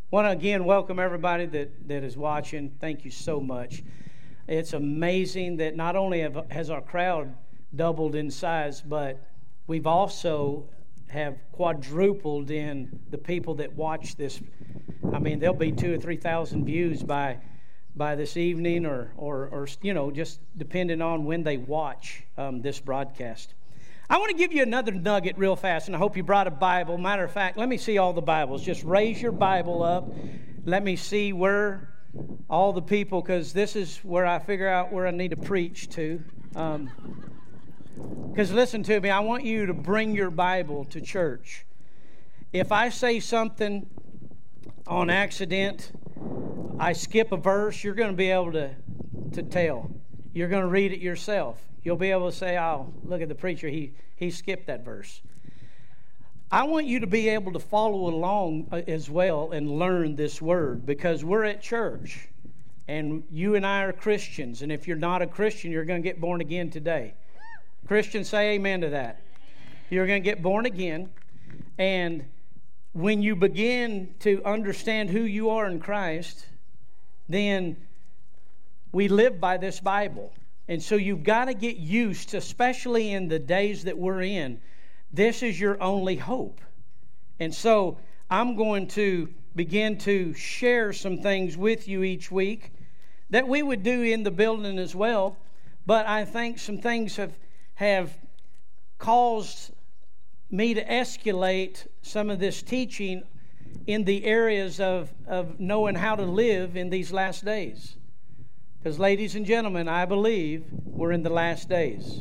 Want to again welcome everybody that is watching. Thank you so much. It's amazing that not only has our crowd doubled in size, but we've also have quadrupled in the people that watch this. I mean, there'll be 2,000 or 3,000 views by this evening, or just depending on when they watch this broadcast. I want to give you another nugget real fast, and I hope you brought a Bible. Matter of fact, let me see all the Bibles. Just raise your Bible up. Let me see where all the people, because this is where I figure out where I need to preach to. Because listen to me, I want you to bring your Bible to church. If I say something on accident, I skip a verse, you're going to be able to tell. You're going to read it yourself. You'll be able to say, oh, look at the preacher, he skipped that verse. I want you to be able to follow along as well and learn this word, because we're at church and you and I are Christians, and if you're not a Christian, you're going to get born again today. Christians, say amen to that. You're going to get born again, and when you begin to understand who you are in Christ, then we live by this Bible. And so you've got to get used to, especially in the days that we're in, this is your only hope. And so I'm going to begin to share some things with you each week that we would do in the building as well. But I think some things have caused me to escalate some of this teaching in the areas of knowing how to live in these last days. Because, ladies and gentlemen, I believe we're in the last days.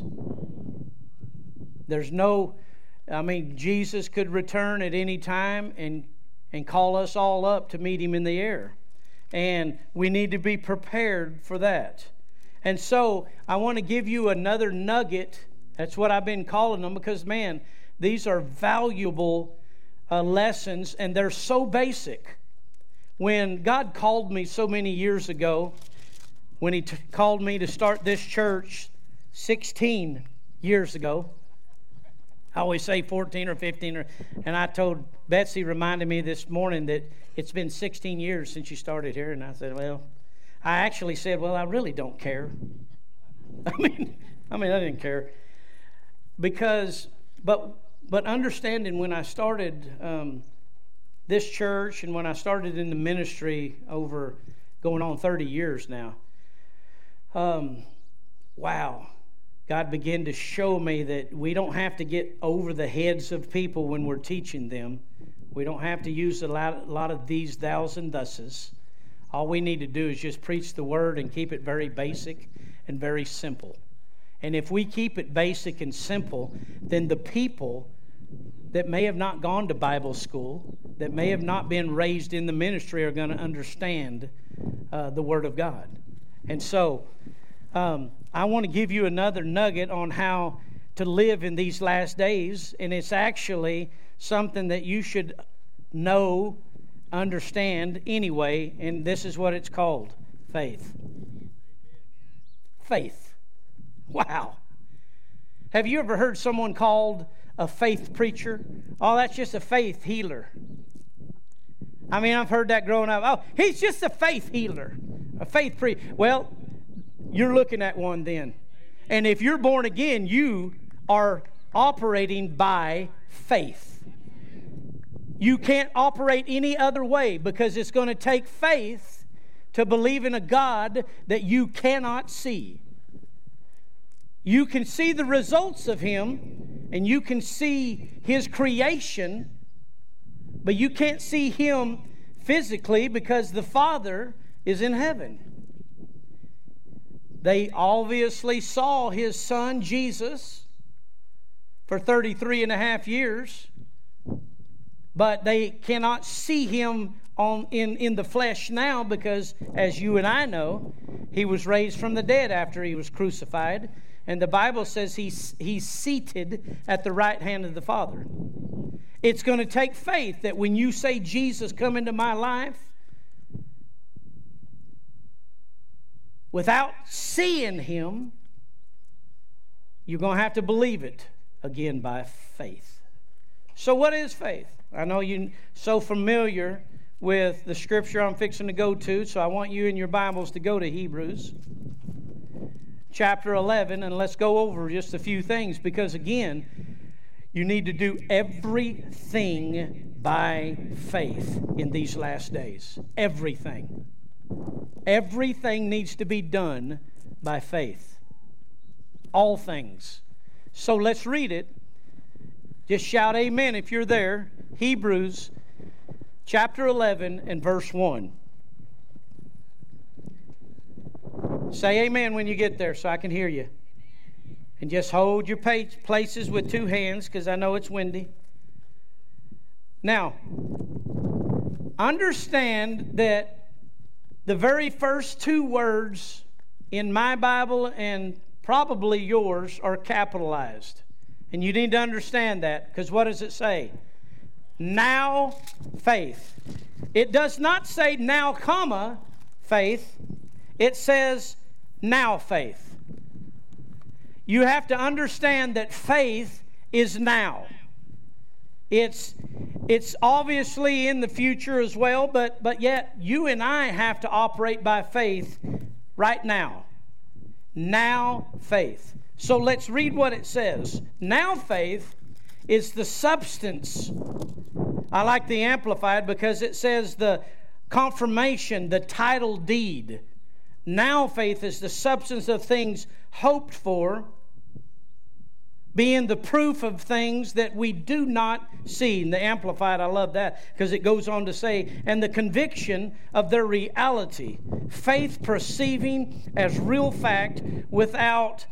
Jesus could return at any time and call us all up to meet Him in the air. And we need to be prepared for that. And so, I want to give you another nugget. That's what I've been calling them, because, man, these are valuable lessons, and they're so basic. When God called me so many years ago, when He called me to start this church 16 years ago. I always say 14 or 15. And I told Betsy, reminded me this morning that it's been 16 years since you started here. And I said, I actually said, I really don't care. I mean, I didn't care. Because, but understanding when I started this church and when I started in the ministry over going on 30 years now, wow, God began to show me that we don't have to get over the heads of people when we're teaching them. We don't have to use a lot of these, thous, and thuses. All we need to do is just preach the word and keep it very basic and very simple. And if we keep it basic and simple, then the people that may have not gone to Bible school, that may have not been raised in the ministry, are going to understand the Word of God. And so, I want to give you another nugget on how to live in these last days, and it's actually something that you should know, understand anyway, and this is what it's called: faith. Faith. Wow. Have you ever heard someone called a faith preacher? Oh, that's just a faith healer. I've heard that growing up. Oh, he's just a faith healer, a faith preacher. Well, you're looking at one then. And if you're born again, you are operating by faith. You can't operate any other way, because it's going to take faith to believe in a God that you cannot see. You can see the results of Him, and you can see His creation, but you can't see Him physically, because the Father is in heaven. They obviously saw His Son, Jesus, for 33 and a half years, but they cannot see Him in the flesh now, because, as you and I know, He was raised from the dead after He was crucified, and the Bible says He's seated at the right hand of the Father. It's going to take faith that when you say, Jesus, come into my life, without seeing Him, you're going to have to believe it again by faith. So what is faith? I know you're so familiar with the scripture I'm fixing to go to, so I want you in your Bibles to go to Hebrews chapter 11, and let's go over just a few things, because again, you need to do everything by faith in these last days. Everything. Everything needs to be done by faith. All things. So let's read it. Just shout amen if you're there. Hebrews chapter 11 and verse 1. Say amen when you get there so I can hear you. And just hold your places with two hands, because I know it's windy. Now, understand that the very first two words in my Bible and probably yours are capitalized. And you need to understand that, because what does it say? Now faith. It does not say now, comma, faith. It says now faith. You have to understand that faith is now. It's obviously in the future as well, but yet you and I have to operate by faith right now. Now faith. So let's read what it says. Now faith is the substance. I like the Amplified because it says the confirmation, the title deed. Now faith is the substance of things hoped for, being the proof of things that we do not see. And the Amplified, I love that, because it goes on to say, and the conviction of their reality. Faith perceiving as real fact what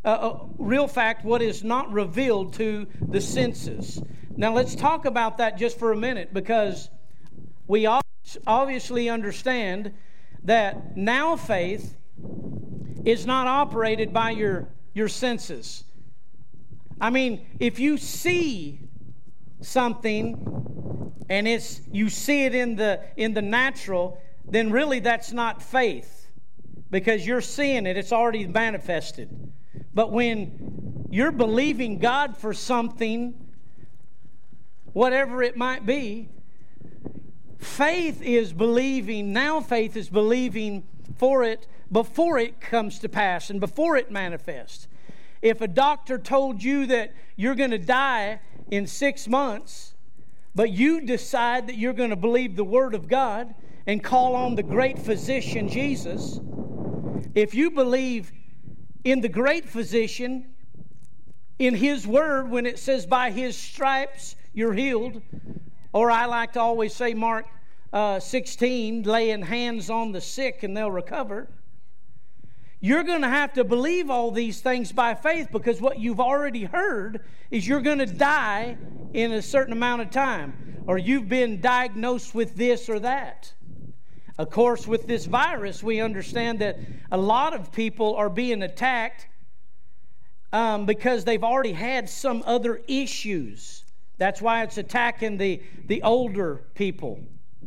is not revealed to the senses. Now let's talk about that just for a minute, because we obviously understand that now faith is not operated by your senses. I mean, if you see something and you see it in the natural, then really that's not faith, because you're seeing it, it's already manifested. But when you're believing God for something, whatever it might be, faith is believing, now faith is believing for it before it comes to pass and before it manifests. If a doctor told you that you're going to die in 6 months, but you decide that you're going to believe the Word of God and call on the great physician Jesus, if you believe in the great physician, in His Word, when it says by His stripes you're healed, or I like to always say Mark 16, laying hands on the sick and they'll recover. You're going to have to believe all these things by faith, because what you've already heard is you're going to die in a certain amount of time, or you've been diagnosed with this or that. Of course, with this virus, we understand that a lot of people are being attacked because they've already had some other issues. That's why it's attacking the older people.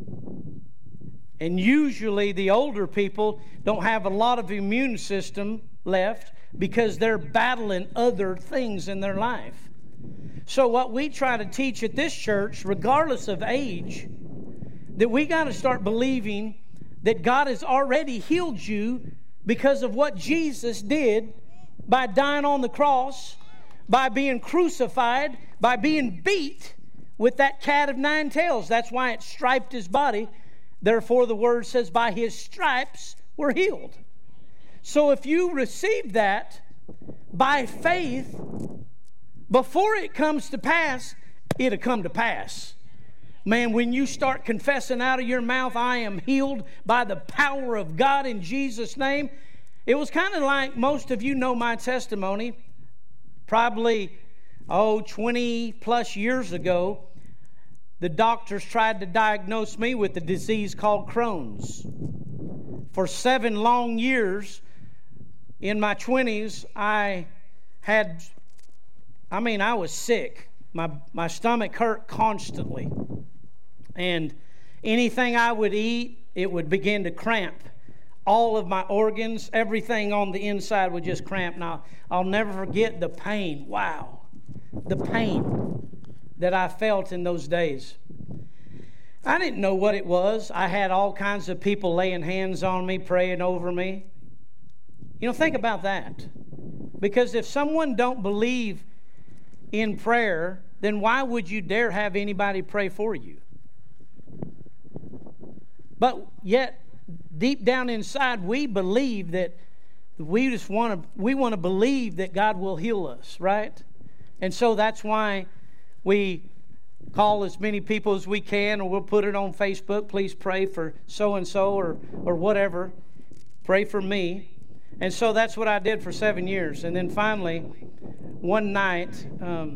And usually the older people don't have a lot of immune system left, because they're battling other things in their life. So what we try to teach at this church, regardless of age, that we got to start believing that God has already healed you because of what Jesus did by dying on the cross, by being crucified, by being beat with that cat of 9 tails. That's why it striped His body. Therefore, the Word says, by His stripes we're healed. So if you receive that by faith, before it comes to pass, it'll come to pass. Man, when you start confessing out of your mouth, I am healed by the power of God in Jesus' name. It was kind of like, most of you know my testimony. Probably, 20 plus years ago, the doctors tried to diagnose me with a disease called Crohn's. For 7 long years, in my 20s, I was sick. My stomach hurt constantly. And anything I would eat, it would begin to cramp. All of my organs, everything on the inside would just cramp. Now, I'll never forget the pain. Wow. The pain that I felt in those days. I didn't know what it was. I had all kinds of people laying hands on me, praying over me. Think about that. Because if someone don't believe in prayer, then why would you dare have anybody pray for you? But yet, deep down inside, we believe that we want to believe that God will heal us, right? And so that's why we call as many people as we can, or we'll put it on Facebook. Please pray for so-and-so or whatever. Pray for me. And so that's what I did for 7 years. And then finally, one night,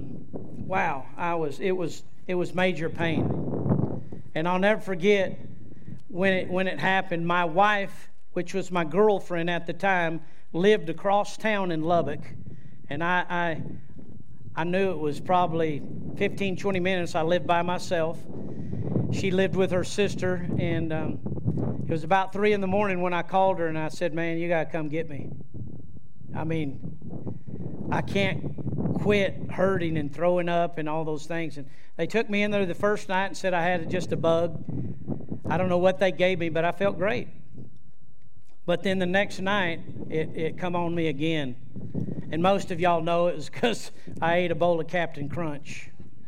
it was major pain. And I'll never forget when it happened. My wife, which was my girlfriend at the time, lived across town in Lubbock. And I knew it was probably 15, 20 minutes. I lived by myself. She lived with her sister, and it was about 3 in the morning when I called her, and I said, man, you got to come get me. I mean, I can't quit hurting and throwing up and all those things. And they took me in there the first night and said I had just a bug. I don't know what they gave me, but I felt great. But then the next night, it come on me again. And most of y'all know it was because I ate a bowl of Captain Crunch.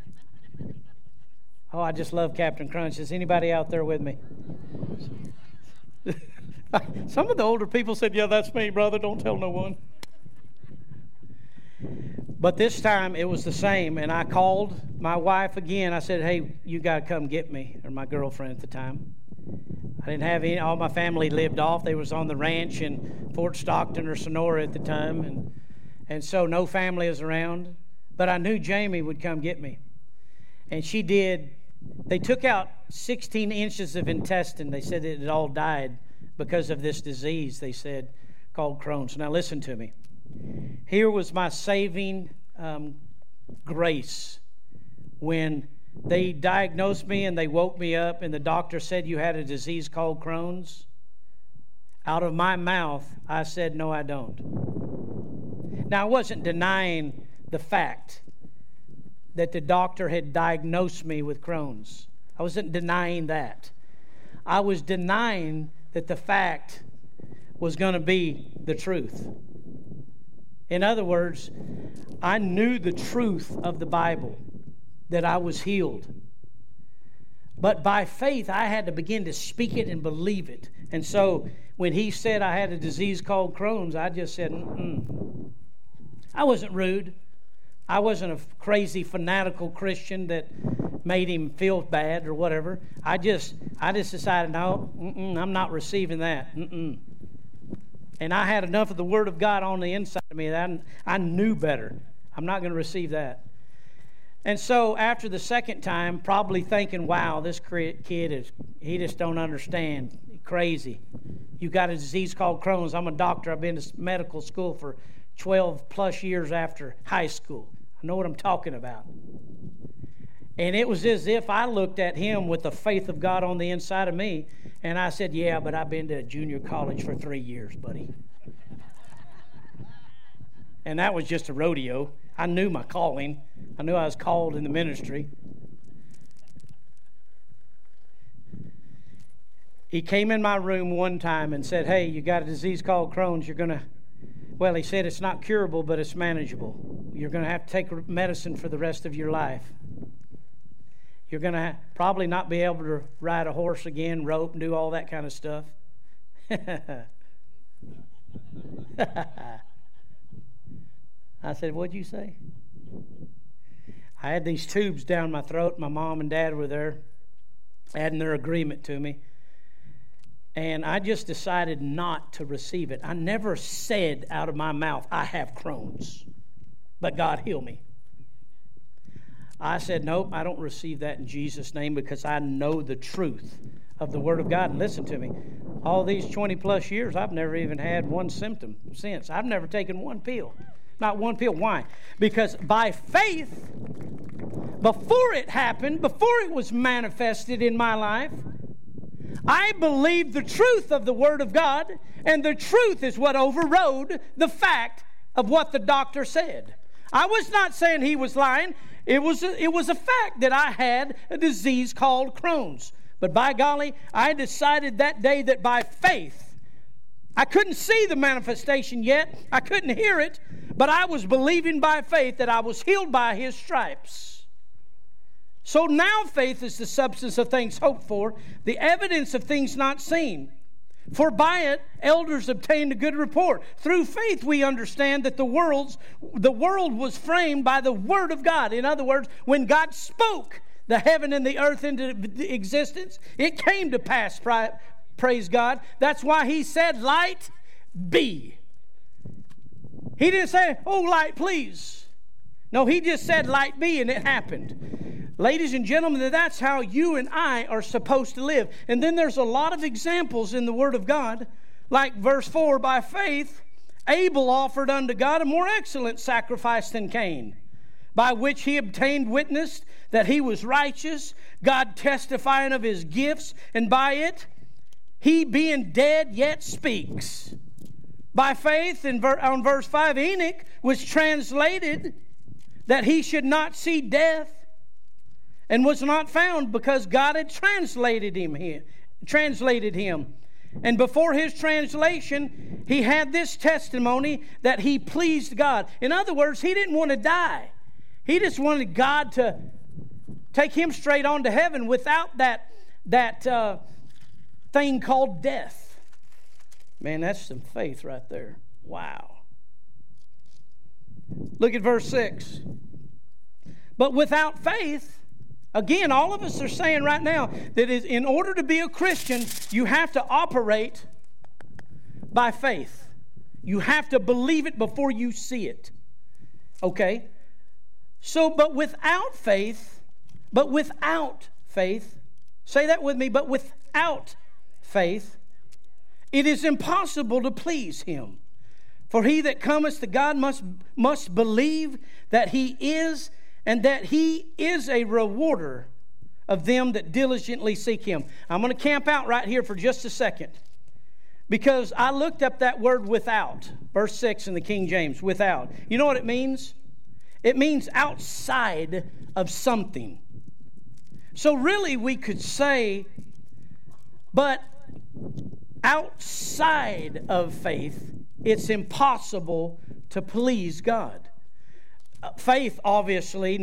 Oh, I just love Captain Crunch. Is anybody out there with me? Some of the older people said, yeah, that's me, brother. Don't tell no one. But this time it was the same. And I called my wife again. I said, hey, you got to come get me, or my girlfriend at the time. I didn't have any. All my family lived off. They was on the ranch in Fort Stockton or Sonora at the time. And so no family was around. But I knew Jamie would come get me. And she did. They took out 16 inches of intestine. They said it had all died because of this disease, they said, called Crohn's. Now listen to me. Here was my saving grace when they diagnosed me and they woke me up and the doctor said you had a disease called Crohn's. Out of my mouth, I said, no, I don't. Now, I wasn't denying the fact that the doctor had diagnosed me with Crohn's. I wasn't denying that. I was denying that the fact was going to be the truth. In other words, I knew the truth of the Bible, that I was healed. But by faith, I had to begin to speak it and believe it. And so when he said I had a disease called Crohn's, I just said, I wasn't rude. I wasn't a crazy, fanatical Christian that made him feel bad or whatever. I just decided, no, I'm not receiving that. And I had enough of the Word of God on the inside of me that I knew better. I'm not going to receive that. And so after the second time, probably thinking, wow, this kid he just don't understand. Crazy. You got a disease called Crohn's. I'm a doctor. I've been to medical school for 12 plus years after high school. I know what I'm talking about. And it was as if I looked at him with the faith of God on the inside of me, and I said, yeah, but I've been to junior college for 3 years, buddy. And that was just a rodeo. I knew my calling. I knew I was called in the ministry. He came in my room one time and said, hey, you got a disease called Crohn's. He said it's not curable, but it's manageable. You're going to have to take medicine for the rest of your life. You're going to probably not be able to ride a horse again, rope, and do all that kind of stuff. I said, what'd you say? I had these tubes down my throat. My mom and dad were there, adding their agreement to me. And I just decided not to receive it. I never said out of my mouth, I have Crohn's, but God heal me. I said, nope, I don't receive that in Jesus' name because I know the truth of the Word of God. And listen to me, all these 20 plus years, I've never even had one symptom since. I've never taken one pill. Not one pill. Why? Because by faith, before it happened, before it was manifested in my life, I believed the truth of the Word of God, and the truth is what overrode the fact of what the doctor said. I was not saying he was lying. It was a fact that I had a disease called Crohn's. But by golly, I decided that day that by faith, I couldn't see the manifestation yet. I couldn't hear it. But I was believing by faith that I was healed by His stripes. So now faith is the substance of things hoped for, the evidence of things not seen. For by it elders obtained a good report. Through faith we understand that the world was framed by the Word of God. In other words, when God spoke the heaven and the earth into existence, it came to pass, praise God. That's why He said, light be. He didn't say, oh, light please. No, He just said, light be, and it happened. Ladies and gentlemen, that's how you and I are supposed to live. And then there's a lot of examples in the Word of God. Like verse 4, by faith, Abel offered unto God a more excellent sacrifice than Cain, by which he obtained witness that he was righteous, God testifying of his gifts, and by it, he being dead yet speaks. By faith, on verse 5, Enoch was translated that he should not see death, and was not found because God had translated him. And before his translation, he had this testimony that he pleased God. In other words, he didn't want to die. He just wanted God to take him straight on to heaven without that thing called death. Man, that's some faith right there. Wow. Look at verse 6. But without faith, again, all of us are saying right now that in order to be a Christian, you have to operate by faith. You have to believe it before you see it. Okay? So, but without faith, say that with me, but without faith, it is impossible to please Him. For he that cometh to God must believe that He is, and that He is a rewarder of them that diligently seek Him. I'm going to camp out right here for just a second, because I looked up that word without, verse 6 in the King James, without. You know what it means? It means outside of something. So really we could say, but outside of faith, it's impossible to please God. Faith obviously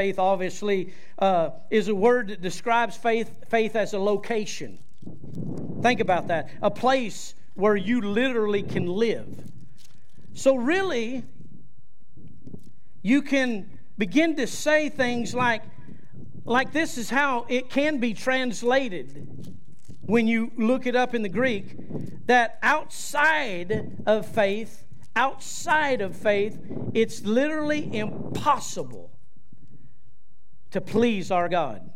is a word that describes faith as a location. Think about that. A place where you literally can live. So really, you can begin to say things like this is how it can be translated when you look it up in the Greek, that outside of faith, it's literally impossible to please our God.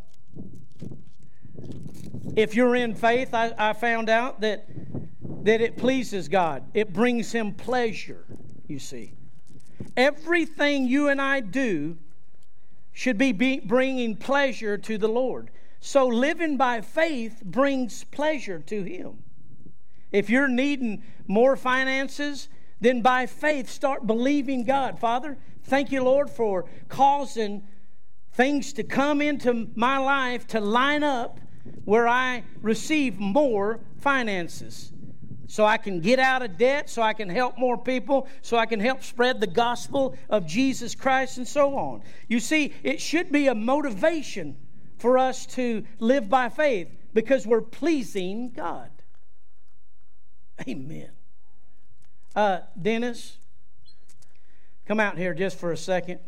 If you're in faith, I found out that it pleases God. It brings Him pleasure, you see. Everything you and I do should be bringing pleasure to the Lord. So living by faith brings pleasure to Him. If you're needing more finances, then by faith start believing God. Father, thank you, Lord, for causing things to come into my life to line up where I receive more finances, so I can get out of debt, so I can help more people, so I can help spread the gospel of Jesus Christ, and so on. You see, it should be a motivation for us to live by faith, because we're pleasing God. Amen. Dennis, come out here just for a second.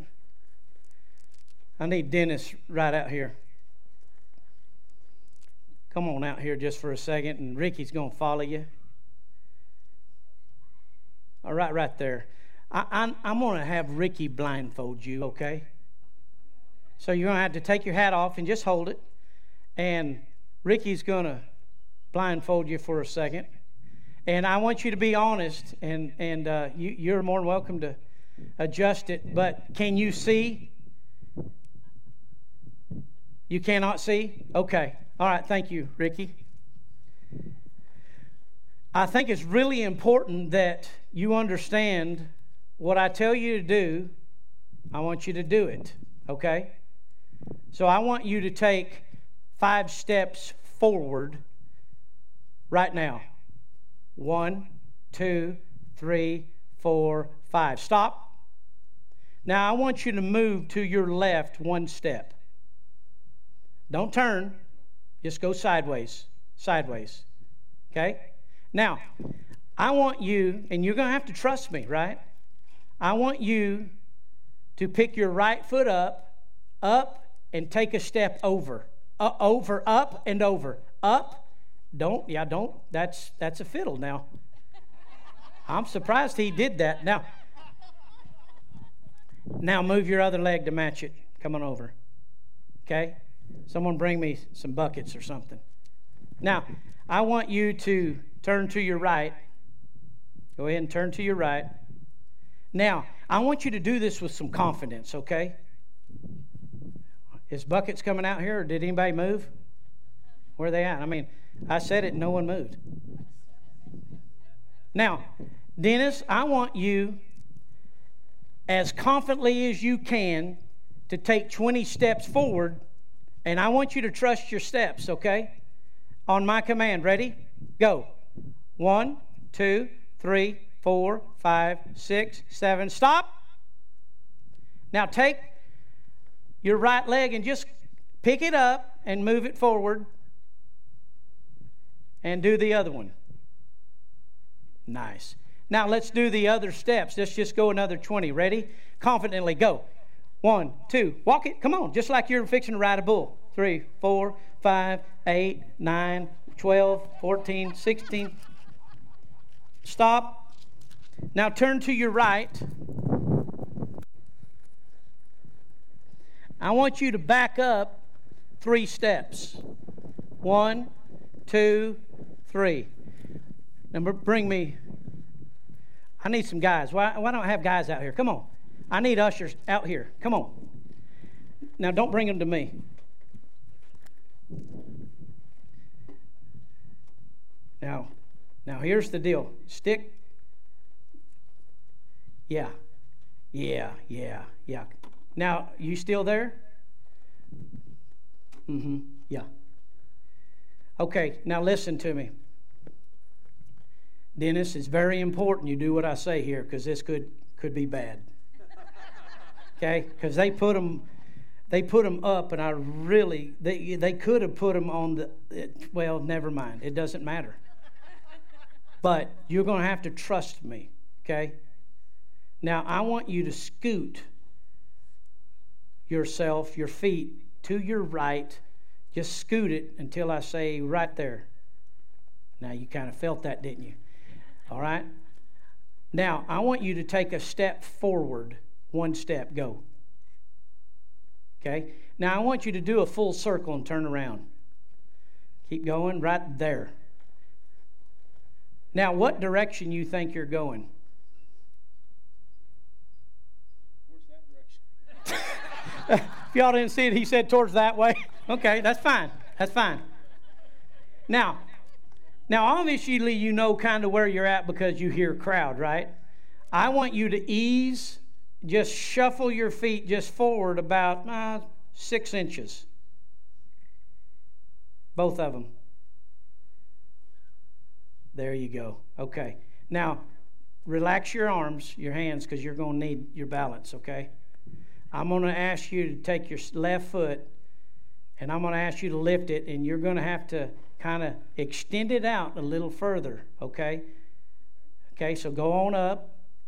I need Dennis right out here. Come on out here just for a second, and Ricky's going to follow you. All right there. I'm going to have Ricky blindfold you, okay? So you're going to have to take your hat off and just hold it. And Ricky's going to blindfold you for a second. And I want you to be honest, and you're more than welcome to adjust it. But can you see? You cannot see? Okay. All right. Thank you, Ricky. I think it's really important that you understand what I tell you to do. I want you to do it. Okay? So I want you to take 5 steps forward right now. 1, 2, 3, 4, 5. Stop. Now I want you to move to your left 1 step. Don't turn. Just go sideways. Sideways. Okay? Now, I want you, and you're going to have to trust me, right? I want you to pick your right foot up, and take a step over. Over, up, and over. Up. Don't. That's a fiddle now. I'm surprised he did that. Now move your other leg to match it. Come on over. Okay? Someone bring me some buckets or something. Now, I want you to turn to your right. Go ahead and turn to your right. Now, I want you to do this with some confidence, okay? Is buckets coming out here, or did anybody move? Where are they at? I mean, I said it and no one moved. Now, Dennis, I want you, as confidently as you can, to take 20 steps forward, and I want you to trust your steps, okay? On my command. Ready? Go. 1, 2, 3, 4, 5, 6, 7. Stop. Now take your right leg and just pick it up and move it forward. And do the other one. Nice. Now let's do the other steps. Let's just go another 20. Ready? Confidently go. 1, 2. Walk it. Come on. Just like you're fixing to ride a bull. 3, 4, 5, 8, 9, 12, 14, 16. Stop. Now turn to your right. I want you to back up 3 steps. 1, 2, 3. Now bring me. I need some guys. Why don't I have guys out here? Come on. I need ushers out here. Come on. Now don't bring them to me. Now here's the deal. Stick. Yeah. Now, you still there? Yeah. Okay, now listen to me. Dennis, it's very important you do what I say here, because this could be bad. Okay? Because they put them up, and I really, they could have put them on the, well, never mind. It doesn't matter. But you're going to have to trust me, okay? Now, I want you to scoot yourself, your feet, to your right. Just scoot it until I say right there. Now, you kind of felt that, didn't you? All right? Now, I want you to take a step forward. 1 step. Go. Okay? Now, I want you to do a full circle and turn around. Keep going right there. Now, what direction you think you're going? Towards that direction. If y'all didn't see it, he said towards that way. Okay, that's fine. That's fine. Now, obviously, you know kind of where you're at because you hear crowd, right? I want you to just shuffle your feet just forward about 6 inches. Both of them. There you go. Okay. Now, relax your arms, your hands, because you're going to need your balance, okay? I'm going to ask you to take your left foot, and I'm going to ask you to lift it, and you're going to have to kind of extend it out a little further, okay? Okay, so go on up,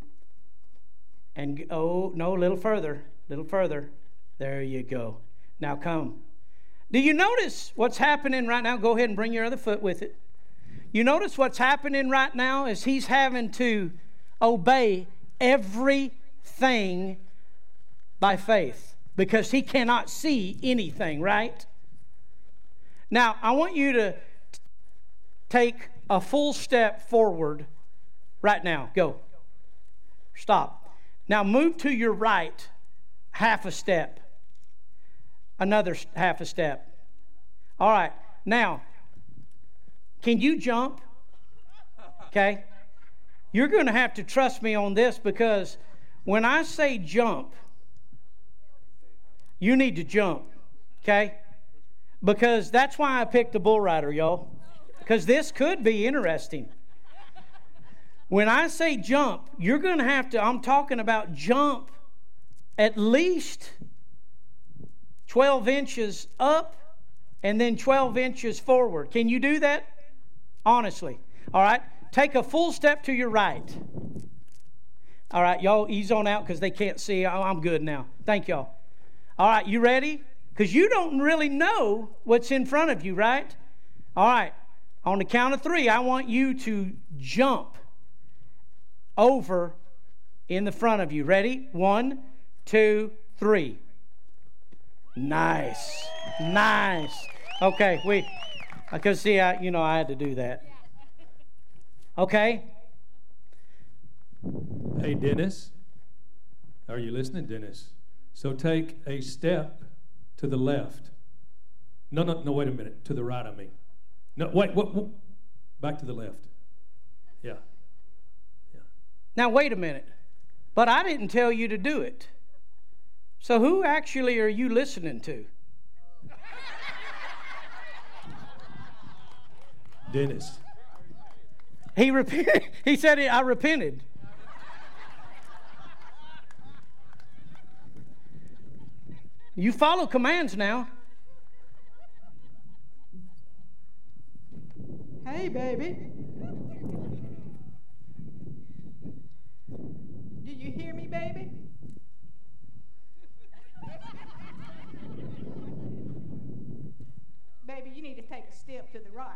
and a little further. There you go. Now come. Do you notice what's happening right now? Go ahead and bring your other foot with it. You notice what's happening right now is he's having to obey everything by faith because he cannot see anything, right? Now, I want you to take a full step forward right now. Go. Stop. Now, move to your right half a step. Another half a step. All right. Now, can you jump? Okay. You're going to have to trust me on this because when I say jump, you need to jump. Okay? Because that's why I picked the bull rider, y'all. Because this could be interesting. When I say jump, you're going to have to, I'm talking about jump at least 12 inches up and then 12 inches forward. Can you do that? Honestly. All right. Take a full step to your right. All right, y'all ease on out because they can't see. I'm good now. Thank y'all. All right, you ready? Because you don't really know what's in front of you, right? All right. On the count of 3, I want you to jump over in the front of you. Ready? 1, 2, 3. Nice. Nice. Okay, I could see, I had to do that. Okay. Hey, Dennis. Are you listening, Dennis? So take a step to the left. No, wait a minute. To the right, I mean. No, wait. Back to the left. Yeah. Now, wait a minute. But I didn't tell you to do it. So who actually are you listening to? Dennis. He repented. He said, I repented. You follow commands now. Hey, baby. Do you hear me, baby? Baby, you need to take a step to the right.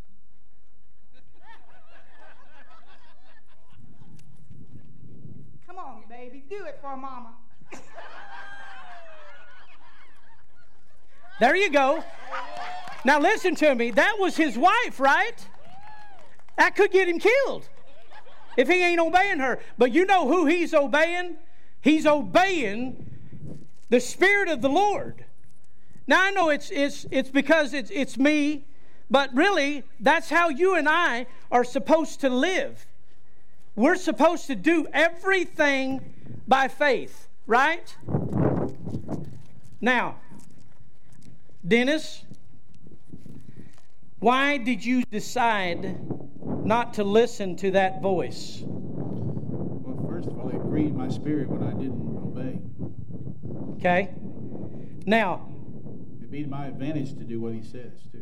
Come on, baby. Do it for Mama. There you go. Now listen to me. That was his wife, right? That could get him killed if he ain't obeying her. But you know who he's obeying? He's obeying the Spirit of the Lord. Now I know it's because it's me, but really that's how you and I are supposed to live. We're supposed to do everything by faith, right? Now, Dennis, why did you decide not to listen to that voice? Well, first of all, it grieved my spirit when I didn't obey. Okay. Now, it'd be to my advantage to do what he says, too.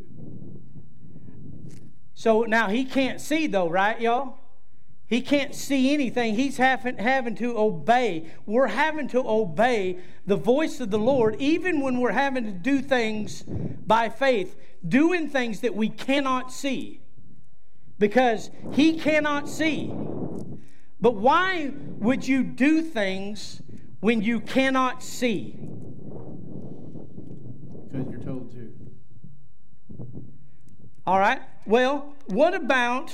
So now he can't see, though, right, y'all? He can't see anything. He's having to obey. We're having to obey the voice of the Lord, even when we're having to do things by faith, doing things that we cannot see, because he cannot see. But why would you do things when you cannot see? Because you're told to. All right. Well, what about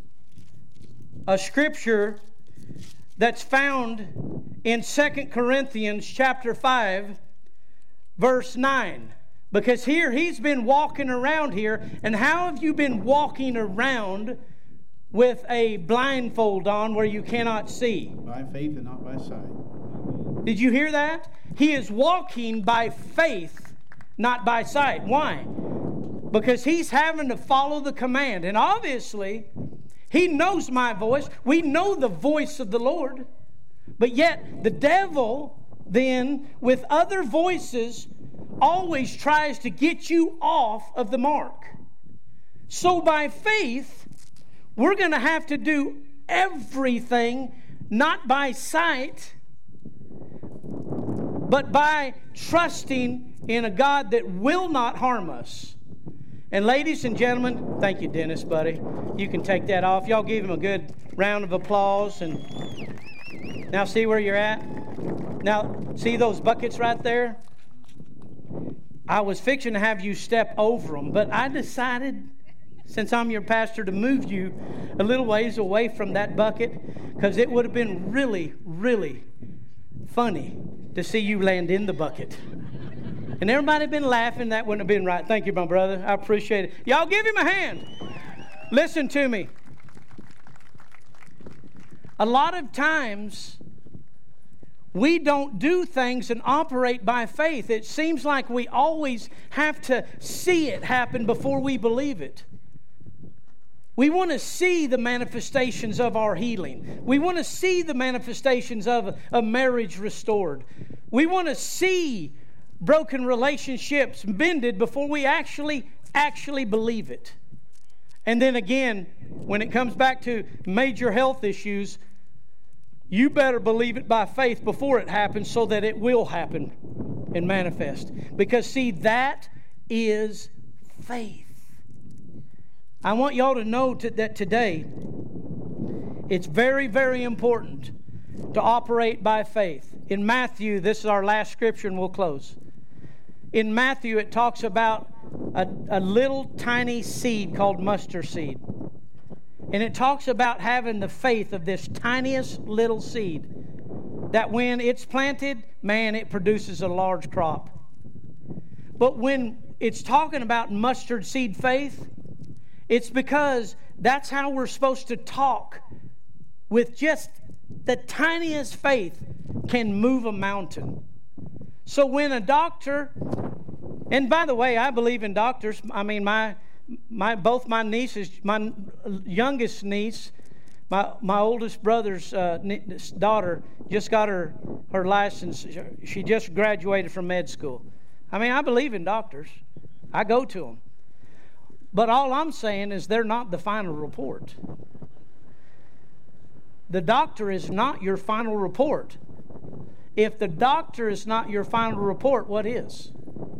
a scripture that's found in 2 Corinthians chapter 5, verse 9? Because here he's been walking around here. And how have you been walking around with a blindfold on where you cannot see? By faith and not by sight. Did you hear that? He is walking by faith, not by sight. Why? Because he's having to follow the command. And obviously, he knows my voice. We know the voice of the Lord. But yet, the devil, then, with other voices, always tries to get you off of the mark. So by faith, we're going to have to do everything, not by sight, but by trusting in a God that will not harm us. And ladies and gentlemen, thank you, Dennis, buddy. You can take that off. Y'all give him a good round of applause. And now see where you're at? Now, see those buckets right there? I was fixing to have you step over them, but I decided, since I'm your pastor, to move you a little ways away from that bucket, because it would have been really, really funny to see you land in the bucket. And everybody been laughing. That wouldn't have been right. Thank you, my brother. I appreciate it. Y'all give him a hand. Listen to me. A lot of times We don't do things and operate by faith. It seems like we always have to see it happen before we believe it. We want to see the manifestations of our healing. We want to see the manifestations of a marriage restored. We want to see broken relationships mended before we actually believe it. And then again, when it comes back to major health issues, you better believe it by faith before it happens so that it will happen and manifest. Because see, that is faith. I want y'all to know that today it's very, very important to operate by faith. In Matthew, this is our last scripture and we'll close. In Matthew, it talks about a little tiny seed called mustard seed. And it talks about having the faith of this tiniest little seed that when it's planted, man, it produces a large crop. But when it's talking about mustard seed faith, it's because that's how we're supposed to talk. With just the tiniest faith can move a mountain. So when a doctor, and by the way, I believe in doctors. I mean, both my nieces, my youngest niece, my oldest brother's daughter just got her license. She just graduated from med school. I mean, I believe in doctors. I go to them. But all I'm saying is they're not the final report. The doctor is not your final report. If the doctor is not your final report, what is?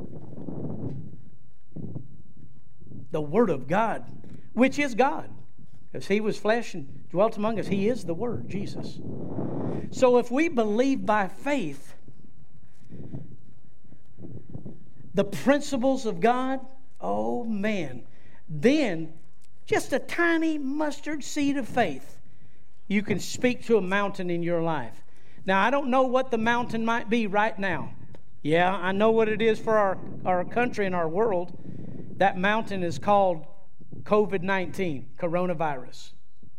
The Word of God, which is God. Because He was flesh and dwelt among us. He is the Word, Jesus. So if we believe by faith the principles of God, oh man, then just a tiny mustard seed of faith, you can speak to a mountain in your life. Now, I don't know what the mountain might be right now. Yeah, I know what it is for our country and our world. That mountain is called COVID-19, coronavirus.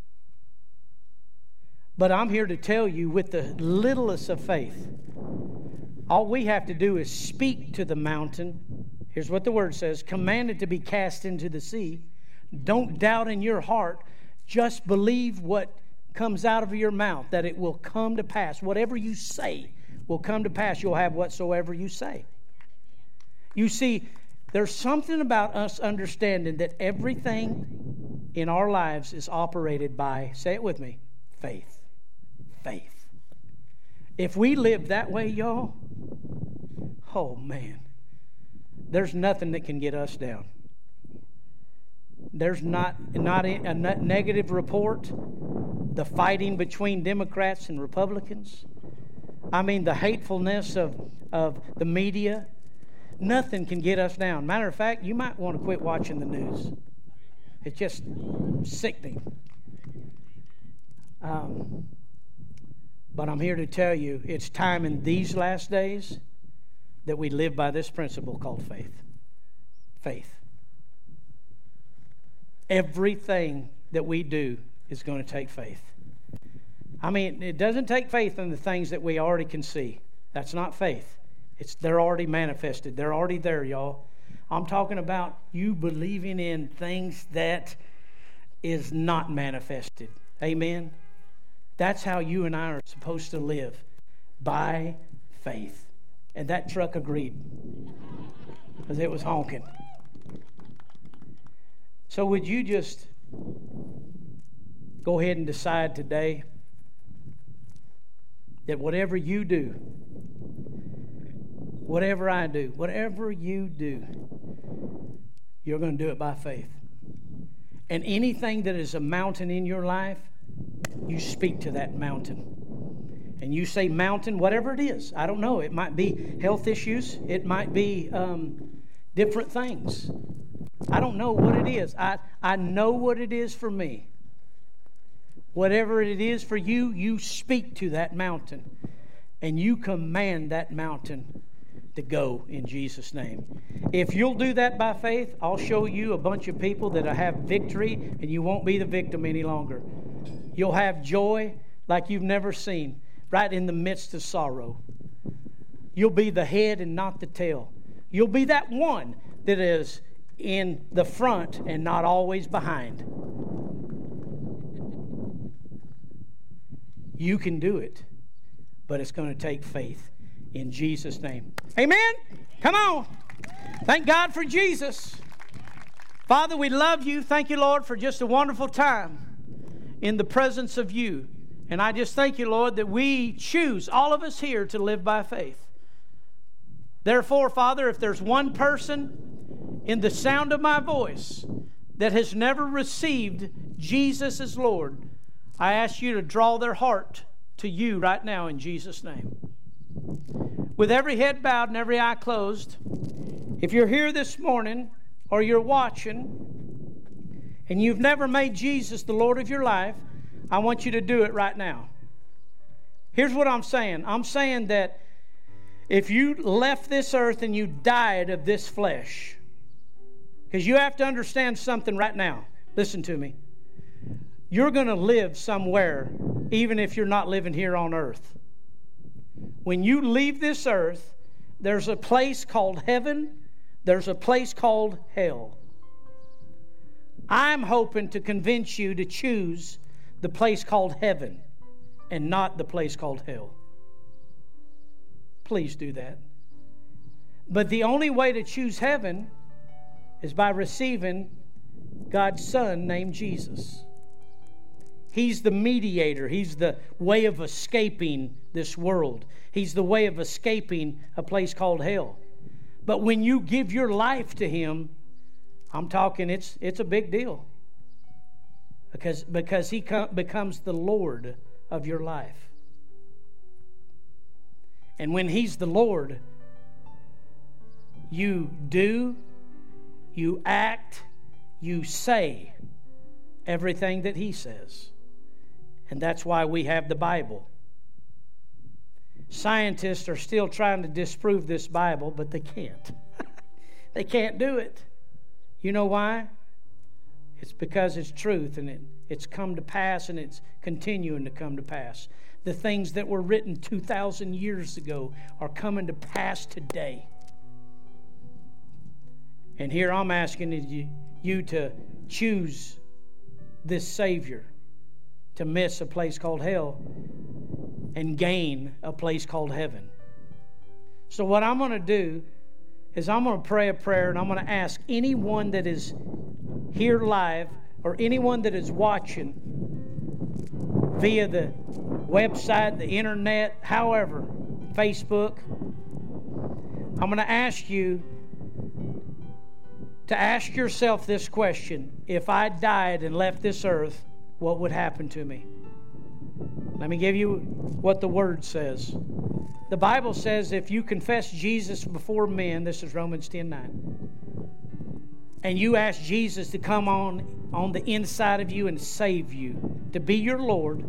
But I'm here to tell you, with the littlest of faith, all we have to do is speak to the mountain. Here's what the Word says: command it to be cast into the sea. Don't doubt in your heart. Just believe what comes out of your mouth, that it will come to pass. Whatever you say will come to pass. You'll have whatsoever you say. You see, there's something about us understanding that everything in our lives is operated by, say it with me, faith. Faith. If we live that way, y'all, oh man, there's nothing that can get us down. There's not a negative report. The fighting between Democrats and Republicans. I mean, the hatefulness of the media. Nothing can get us down. Matter of fact, you might want to quit watching the news. It's just sickening. But I'm here to tell you, it's time in these last days that we live by this principle called faith. Faith. Everything that we do is going to take faith. I mean, it doesn't take faith in the things that we already can see. That's not faith. They're already manifested. They're already there, y'all. I'm talking about you believing in things that is not manifested. Amen? That's how you and I are supposed to live, by faith. And that truck agreed, because it was honking. So would you just go ahead and decide today that whatever you do, whatever I do, whatever you do, you're going to do it by faith. And anything that is a mountain in your life, you speak to that mountain. And you say, mountain, whatever it is. I don't know. It might be health issues. It might be different things. I don't know what it is. I know what it is for me. Whatever it is for you, you speak to that mountain. And you command that mountain to go in Jesus' name. If you'll do that by faith, I'll show you a bunch of people that have victory, and you won't be the victim any longer. You'll have joy like you've never seen. right in the midst of sorrow. You'll be the head and not the tail. You'll be that one that is in the front and not always behind. You can do it, but it's going to take faith in Jesus' name. Amen? Come on. Thank God for Jesus. Father, we love you. Thank you, Lord, for just a wonderful time in the presence of you. And I just thank you, Lord, that we choose, all of us here, to live by faith. Therefore, Father, if there's one person in the sound of my voice that has never received Jesus as Lord, I ask you to draw their heart to you right now in Jesus' name. With every head bowed and every eye closed, if you're here this morning or you're watching and you've never made Jesus the Lord of your life, I want you to do it right now. Here's what I'm saying. I'm saying that if you left this earth and you died of this flesh, because you have to understand something right now. Listen to me. You're going to live somewhere, even if you're not living here on earth. When you leave this earth, there's a place called heaven. There's a place called hell. I'm hoping to convince you to choose the place called heaven and not the place called hell. Please do that. But the only way to choose heaven is by receiving God's Son named Jesus. He's the mediator. He's the way of escaping this world. He's the way of escaping a place called hell. But when you give your life to Him, I'm talking it's a big deal. Because He becomes the Lord of your life. And when He's the Lord, you do, you act, you say everything that He says. And that's why we have the Bible. Scientists are still trying to disprove this Bible, but they can't. They can't do it. You know why? It's because it's truth, and it's come to pass, and it's continuing to come to pass. The things that were written 2,000 years ago are coming to pass today. And here I'm asking you to choose this Savior, to miss a place called hell and gain a place called heaven. So what I'm going to do is I'm going to pray a prayer, and I'm going to ask anyone that is here live or anyone that is watching via the website, the internet, however, Facebook, I'm going to ask you to ask yourself this question: if I died and left this earth, what would happen to me? Let me give you what the Word says. The Bible says if you confess Jesus before men, this is Romans 10:9, and you ask Jesus to come on the inside of you and save you, to be your Lord,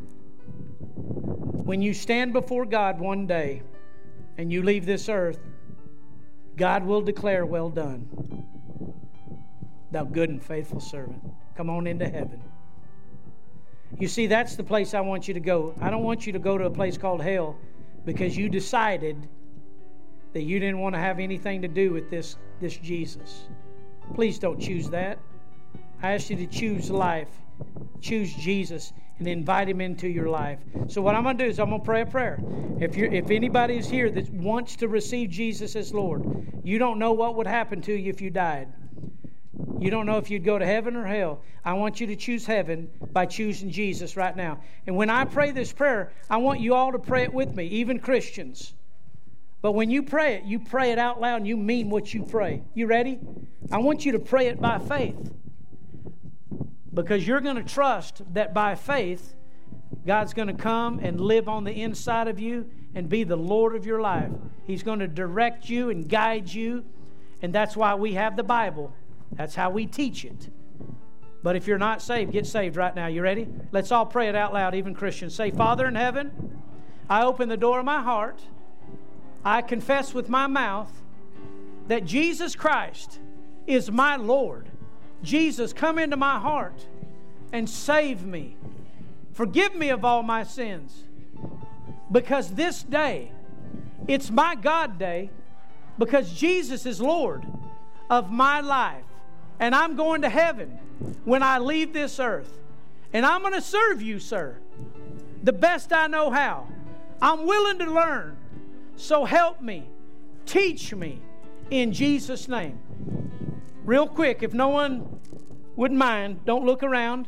when you stand before God one day and you leave this earth, God will declare, "Well done, thou good and faithful servant. Come on into heaven." You see, that's the place I want you to go. I don't want you to go to a place called hell because you decided that you didn't want to have anything to do with this Jesus. Please don't choose that. I ask you to choose life. Choose Jesus and invite Him into your life. So what I'm going to do is I'm going to pray a prayer. If anybody is here that wants to receive Jesus as Lord, you don't know what would happen to you if you died. You don't know if you'd go to heaven or hell. I want you to choose heaven by choosing Jesus right now. And when I pray this prayer, I want you all to pray it with me, even Christians. But when you pray it out loud and you mean what you pray. You ready? I want you to pray it by faith. Because you're going to trust that by faith, God's going to come and live on the inside of you and be the Lord of your life. He's going to direct you and guide you. And that's why we have the Bible. That's how we teach it. But if you're not saved, get saved right now. You ready? Let's all pray it out loud, even Christians. Say, Father in heaven, I open the door of my heart. I confess with my mouth that Jesus Christ is my Lord. Jesus, come into my heart and save me. Forgive me of all my sins. because this day, it's my God day, because Jesus is Lord of my life. And I'm going to heaven when I leave this earth. And I'm going to serve you, sir, the best I know how. I'm willing to learn. So help me. Teach me in Jesus' name. Real quick, if no one wouldn't mind, don't look around.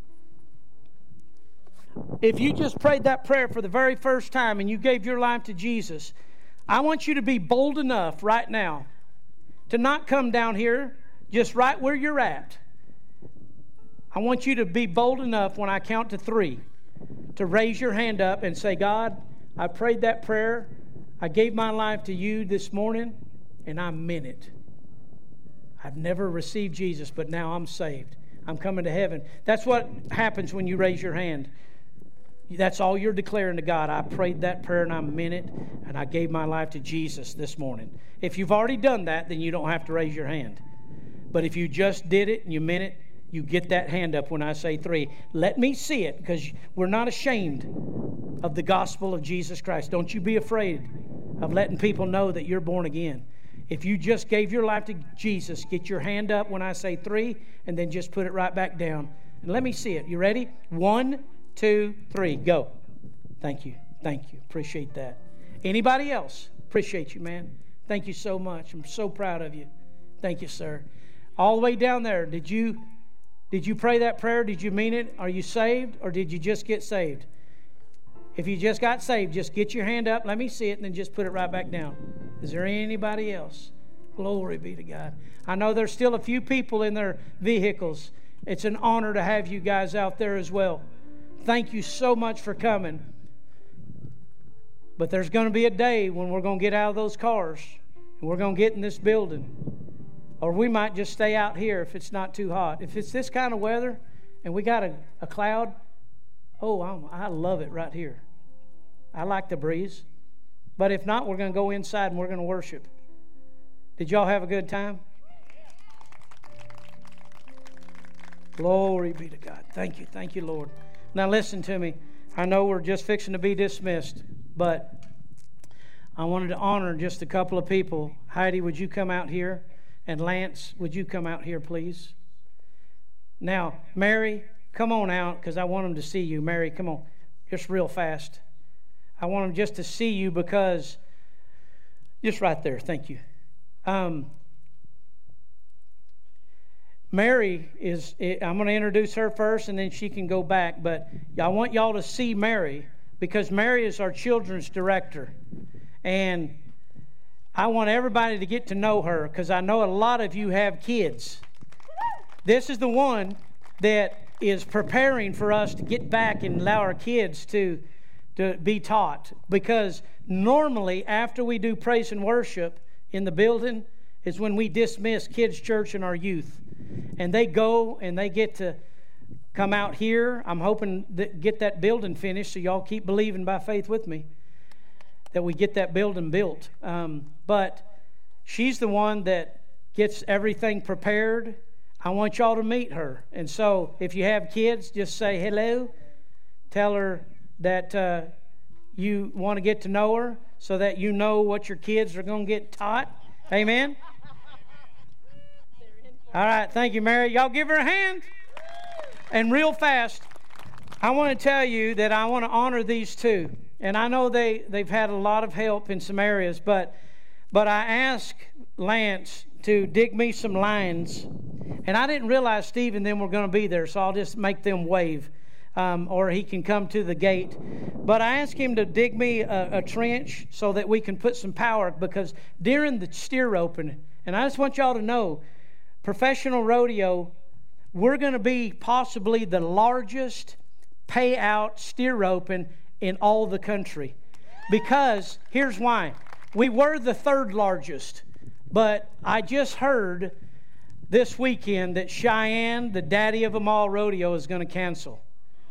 If you just prayed that prayer for the very first time and you gave your life to Jesus, I want you to be bold enough right now to not come down here just right where you're at. I want you to be bold enough when I count to 3 to raise your hand up and say, God, I prayed that prayer. I gave my life to you this morning, and I meant it. I've never received Jesus, but now I'm saved. I'm coming to heaven. That's what happens when you raise your hand. That's all you're declaring to God. I prayed that prayer and I meant it, and I gave my life to Jesus this morning. If you've already done that, then you don't have to raise your hand. But if you just did it and you meant it, you get that hand up when I say 3. Let me see it, because we're not ashamed of the gospel of Jesus Christ. Don't you be afraid of letting people know that you're born again. If you just gave your life to Jesus, get your hand up when I say 3, and then just put it right back down. And let me see it. You ready? 1, 2, 3. Go. Thank you. Thank you. Appreciate that. Anybody else? Appreciate you, man. Thank you so much. I'm so proud of you. Thank you, sir. All the way down there, did you pray that prayer? Did you mean it? Are you saved, or did you just get saved? If you just got saved, just get your hand up. Let me see it, and then just put it right back down. Is there anybody else? Glory be to God. I know there's still a few people in their vehicles. It's an honor to have you guys out there as well. Thank you so much for coming. But there's going to be a day when we're going to get out of those cars, and we're going to get in this building. Or we might just stay out here if it's not too hot. If it's this kind of weather and we got a cloud, I love it right here. I like the breeze. But if not, we're going to go inside and we're going to worship. Did y'all have a good time? Glory be to God. Thank you. Thank you, Lord. Now listen to me. I know we're just fixing to be dismissed, but I wanted to honor just a couple of people. Heidi, would you come out here? And Lance, would you come out here, please? Now, Mary, come on out, because I want them to see you. Mary, come on, just real fast. I want them just to see you, because just right there. Thank you. Mary is, I'm going to introduce her first, and then she can go back. But I want y'all to see Mary, because Mary is our children's director. And I want everybody to get to know her, because I know a lot of you have kids. This is the one that is preparing for us to get back and allow our kids to be taught. Because normally after we do praise and worship in the building is when we dismiss kids' church and our youth. And they go and they get to come out here. I'm hoping that get that building finished, so y'all keep believing by faith with me that we get that building built. But she's the one that gets everything prepared. I want y'all to meet her. And so if you have kids, just say hello. Tell her that you want to get to know her so that you know what your kids are going to get taught. Amen? All right, thank you, Mary. Y'all give her a hand. And real fast, I want to tell you that I want to honor these two. And I know they've had a lot of help in some areas, but I asked Lance to dig me some lines. And I didn't realize Steve and them were going to be there, so I'll just make them wave. Or he can come to the gate. But I asked him to dig me a trench so that we can put some power, because during the steer roping, and I just want y'all to know, professional rodeo, we're going to be possibly the largest payout steer roping in all the country. Because, here's why. We were the third largest, but I just heard this weekend that Cheyenne, the daddy of them all rodeo, is going to cancel.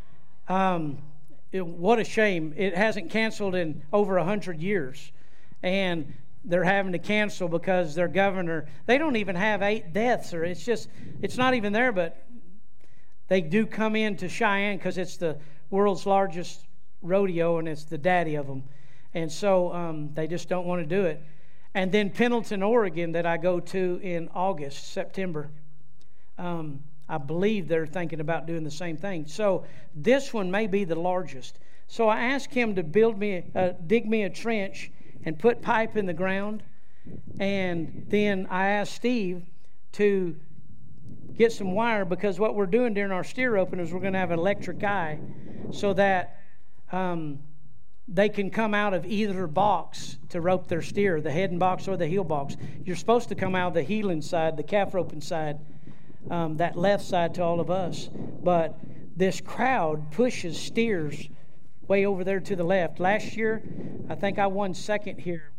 What a shame. It hasn't canceled in over 100 years. And they're having to cancel because their governor, they don't even have 8 deaths, or it's not even there, but they do come into Cheyenne because it's the world's largest rodeo, and it's the daddy of them. And so they just don't want to do it. And then Pendleton, Oregon, that I go to in August, September. I believe they're thinking about doing the same thing. So this one may be the largest. So I asked him to dig me a trench and put pipe in the ground. And then I asked Steve to get some wire, because what we're doing during our steer open is we're going to have an electric eye so that they can come out of either box to rope their steer, the heading box or the heel box. You're supposed to come out of the heeling side, the calf roping side, that left side to all of us. But this crowd pushes steers way over there to the left. Last year, I think I won second here.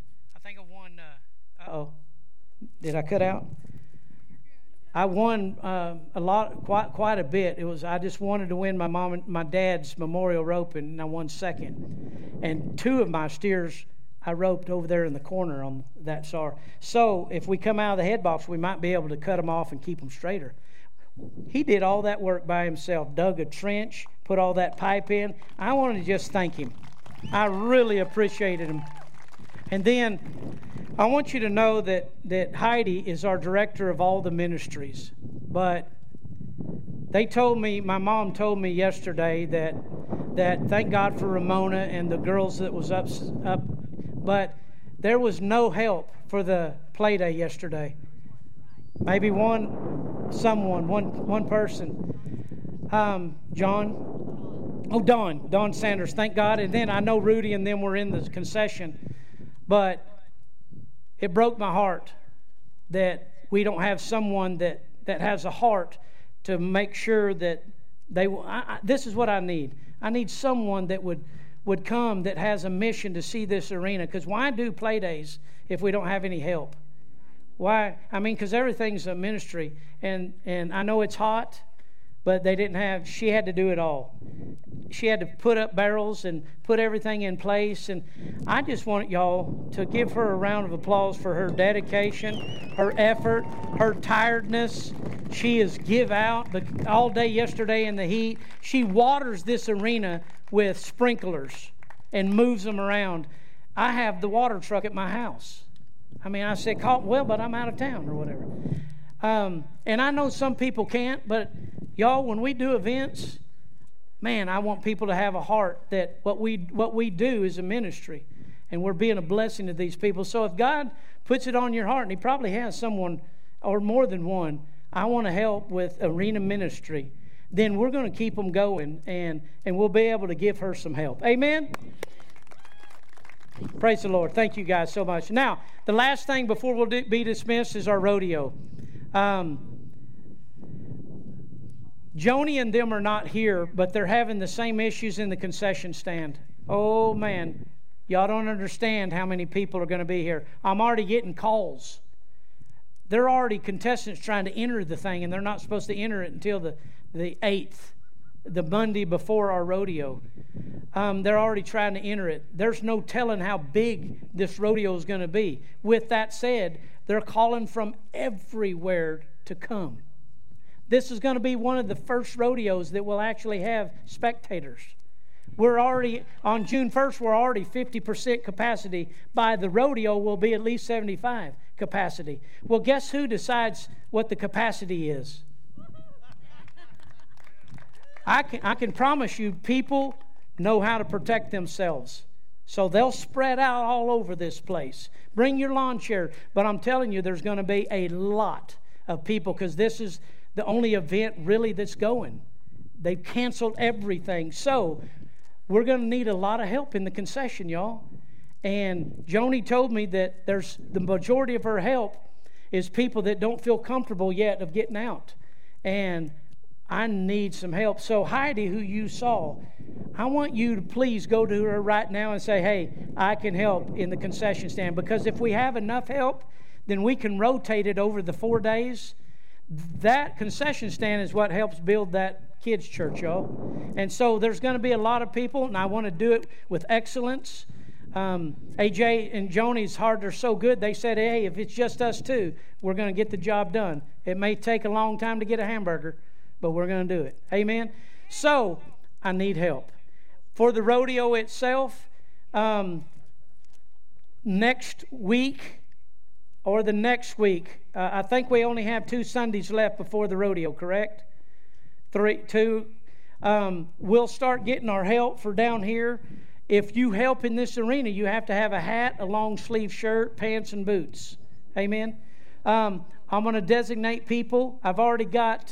Did I cut out? I won quite a bit. I just wanted to win my mom and my dad's memorial roping, and I won second. And 2 of my steers I roped over there in the corner on that SAR. So if we come out of the head box, we might be able to cut them off and keep them straighter. He did all that work by himself, dug a trench, put all that pipe in. I wanted to just thank him. I really appreciated him. And then I want you to know that Heidi is our director of all the ministries. But they told me, my mom told me yesterday that thank God for Ramona and the girls that was up, but there was no help for the play day yesterday. Maybe one person. Don Sanders, thank God. And then I know Rudy and them were in the concession. But it broke my heart that we don't have someone that has a heart to make sure that this is what I need. I need someone that would come that has a mission to see this arena. Because why do play days if we don't have any help? Why? I mean, because everything's a ministry. And I know it's hot, but she had to do it all. She had to put up barrels and put everything in place. And I just want y'all to give her a round of applause for her dedication, her effort, her tiredness. She is give out all day yesterday in the heat. She waters this arena with sprinklers and moves them around. I have the water truck at my house. I mean, I said, but I'm out of town or whatever. And I know some people can't, but y'all, when we do events, man, I want people to have a heart that what we do is a ministry, and we're being a blessing to these people. So if God puts it on your heart, and He probably has someone or more than one, I want to help with arena ministry, then we're going to keep them going, and we'll be able to give her some help. Amen? Praise the Lord. Thank you guys so much. Now, the last thing before we'll be dismissed is our rodeo. Joni and them are not here, but they're having the same issues in the concession stand. Oh, man. Y'all don't understand how many people are going to be here. I'm already getting calls. There are already contestants trying to enter the thing, and they're not supposed to enter it until the 8th, the Monday before our rodeo. They're already trying to enter it. There's no telling how big this rodeo is going to be. With that said, they're calling from everywhere to come. This is going to be one of the first rodeos that will actually have spectators. We're already, on June 1st, we're already 50% capacity. By the rodeo, we'll be at least 75 capacity. Well, guess who decides what the capacity is? I can promise you, people know how to protect themselves. So they'll spread out all over this place. Bring your lawn chair. But I'm telling you, there's going to be a lot of people, because this is the only event really that's going. They've canceled everything. So we're going to need a lot of help in the concession, y'all. And Joni told me that the majority of her help is people that don't feel comfortable yet of getting out. And I need some help. So Heidi, who you saw, I want you to please go to her right now and say, hey, I can help in the concession stand. Because if we have enough help, then we can rotate it over the 4 days. That concession stand is what helps build that kids' church, y'all. And so there's going to be a lot of people, and I want to do it with excellence. AJ and Joni's heart are so good, they said, hey, if it's just us two, we're going to get the job done. It may take a long time to get a hamburger, but we're going to do it. Amen? So I need help. for the rodeo itself. Next week or the next week, I think we only have 2 Sundays left before the rodeo, correct? 2. We'll start getting our help for down here. If you help in this arena, you have to have a hat, a long sleeve shirt, pants, and boots. Amen. I'm going to designate people. I've already got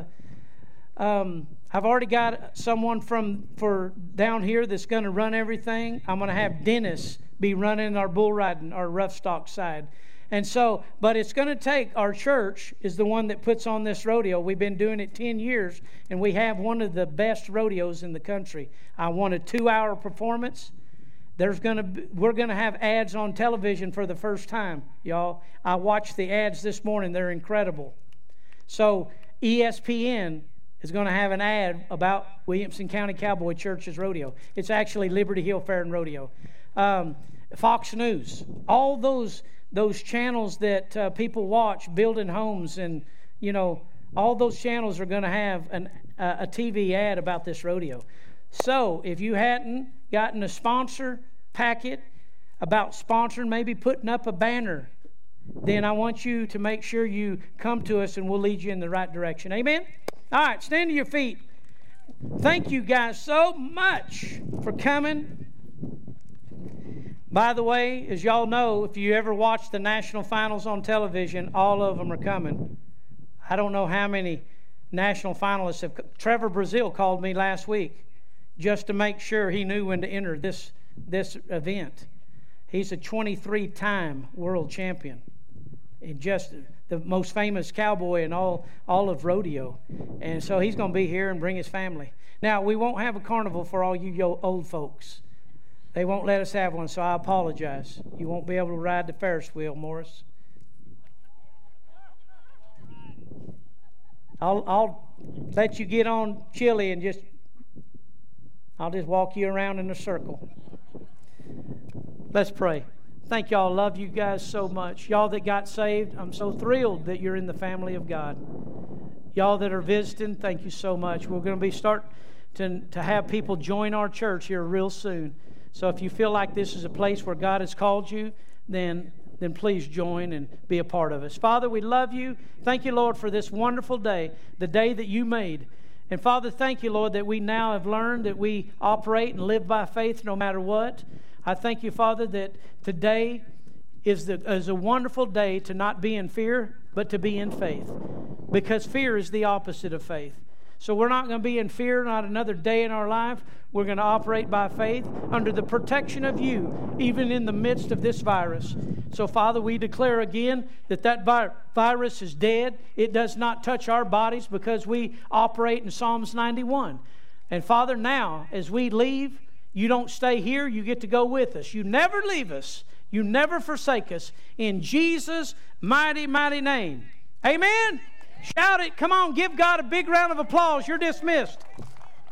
someone for down here that's going to run everything. I'm going to have Dennis be running our bull riding, our rough stock side. And so, but it's going to take, our church is the one that puts on this rodeo. We've been doing it 10 years, and we have one of the best rodeos in the country. I want a 2-hour performance. We're going to have ads on television for the first time, y'all. I watched the ads this morning. They're incredible. So ESPN is going to have an ad about Williamson County Cowboy Church's rodeo. It's actually Liberty Hill Fair and Rodeo. Fox News, all those channels that people watch, building homes, and all those channels are going to have a TV ad about this rodeo. So if you hadn't gotten a sponsor packet about sponsoring, maybe putting up a banner, then I want you to make sure you come to us and we'll lead you in the right direction. Amen? All right, stand to your feet. Thank you guys so much for coming. By the way, as y'all know, if you ever watch the national finals on television, all of them are coming. I don't know how many national finalists have. Trevor Brazile called me last week just to make sure he knew when to enter this event. He's a 23-time world champion. And just the most famous cowboy in all of rodeo. And so he's going to be here and bring his family. Now, we won't have a carnival for all you old folks. They won't let us have one, so I apologize. You won't be able to ride the Ferris wheel, Morris. I'll let you get on chili and I'll just walk you around in a circle. Let's pray. Thank y'all. Love you guys so much. Y'all that got saved, I'm so thrilled that you're in the family of God. Y'all that are visiting, thank you so much. We're going to be starting to have people join our church here real soon. So if you feel like this is a place where God has called you, then please join and be a part of us. Father, we love you. Thank you, Lord, for this wonderful day, the day that you made. And Father, thank you, Lord, that we now have learned that we operate and live by faith no matter what. I thank you, Father, that today is a wonderful day to not be in fear, but to be in faith. Because fear is the opposite of faith. So we're not going to be in fear, not another day in our life. We're going to operate by faith under the protection of you, even in the midst of this virus. So, Father, we declare again that virus is dead. It does not touch our bodies because we operate in Psalms 91. And, Father, now, as we leave, you don't stay here. You get to go with us. You never leave us. You never forsake us. In Jesus' mighty, mighty name. Amen. Shout it. Come on, give God a big round of applause. You're dismissed.